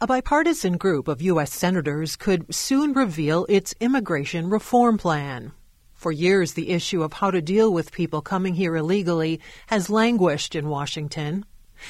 A bipartisan group of U.S. senators could soon reveal its immigration reform plan. For years, the issue of how to deal with people coming here illegally has languished in Washington.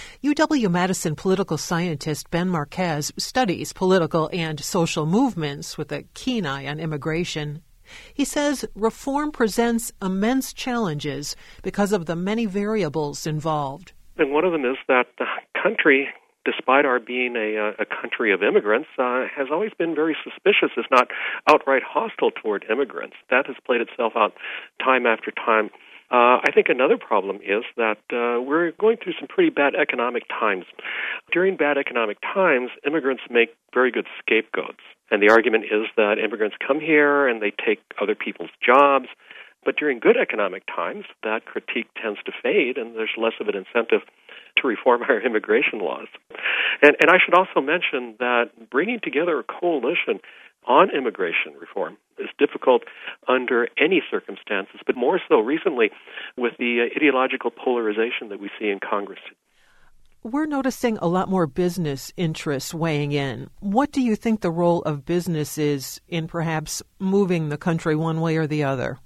UW-Madison political scientist Ben Marquez studies political and social movements with a keen eye on immigration. He says reform presents immense challenges because of the many variables involved. And one of them is that the country, despite our being a country of immigrants, has always been very suspicious, if not outright hostile toward immigrants. That has played itself out time after time. I think another problem is that we're going through some pretty bad economic times. During bad economic times, immigrants make very good scapegoats. And the argument is that immigrants come here and they take other people's jobs. But during good economic times, that critique tends to fade, and there's less of an incentive to reform our immigration laws. And I should also mention that bringing together a coalition on immigration reform is difficult under any circumstances, but more so recently with the ideological polarization that we see in Congress. We're noticing a lot more business interests weighing in. What do you think the role of business is in perhaps moving the country one way or the other?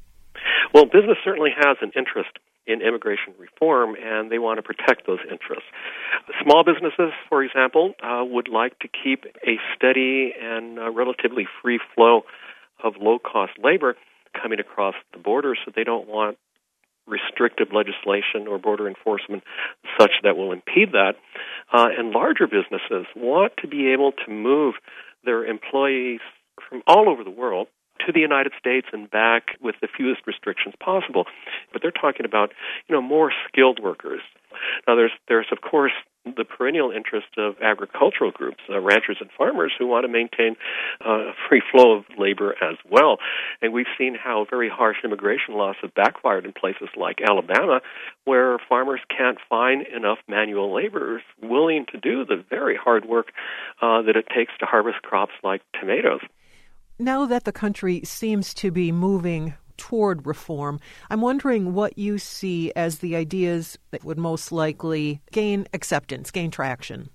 Well, business certainly has an interest in immigration reform, and they want to protect those interests. Small businesses, for example, would like to keep a steady and relatively free flow of low-cost labor coming across the border, so they don't want restrictive legislation or border enforcement such that will impede that. And larger businesses want to be able to move their employees from all over the world to the United States and back with the fewest restrictions possible. But they're talking about, more skilled workers. Now, there's of course the perennial interest of agricultural groups, ranchers and farmers, who want to maintain a free flow of labor as well. And we've seen how very harsh immigration laws have backfired in places like Alabama, where farmers can't find enough manual laborers willing to do the very hard work that it takes to harvest crops like tomatoes. Now that the country seems to be moving toward reform, I'm wondering what you see as the ideas that would most likely gain acceptance, gain traction.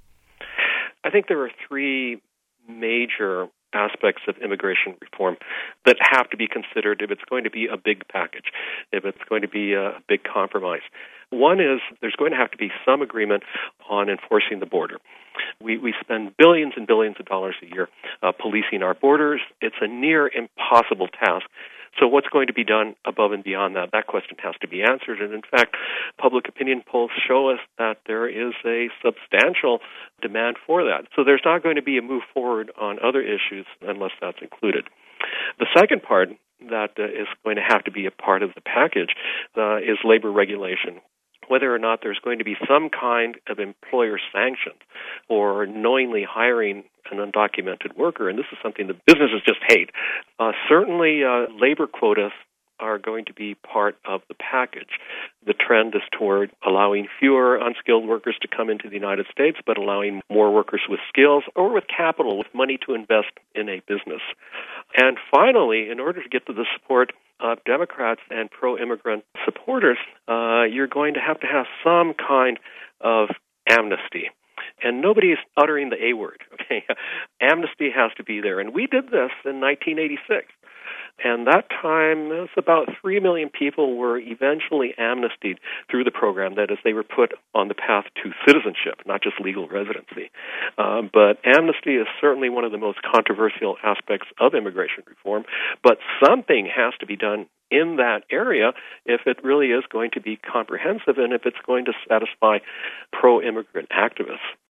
I think there are three major aspects of immigration reform that have to be considered if it's going to be a big package, if it's going to be a big compromise. One is there's going to have to be some agreement on enforcing the border. We spend billions and billions of dollars a year policing our borders. It's a near impossible task. So what's going to be done above and beyond that? That question has to be answered. And in fact, public opinion polls show us that there is a substantial demand for that. So there's not going to be a move forward on other issues unless that's included. The second part that is going to have to be a part of the package is labor regulation. Whether or not there's going to be some kind of employer sanction or knowingly hiring an undocumented worker, and this is something that businesses just hate. Certainly, labor quotas are going to be part of the package. The trend is toward allowing fewer unskilled workers to come into the United States, but allowing more workers with skills or with capital, with money to invest in a business. And finally, in order to get to the support of Democrats and pro-immigrant supporters, you're going to have some kind of amnesty. And nobody's uttering the A word. Okay? Amnesty has to be there. And we did this in 1986. And that time, it was about 3 million people were eventually amnestied through the program. That is, they were put on the path to citizenship, not just legal residency. But amnesty is certainly one of the most controversial aspects of immigration reform. But something has to be done in that area if it really is going to be comprehensive and if it's going to satisfy pro-immigrant activists.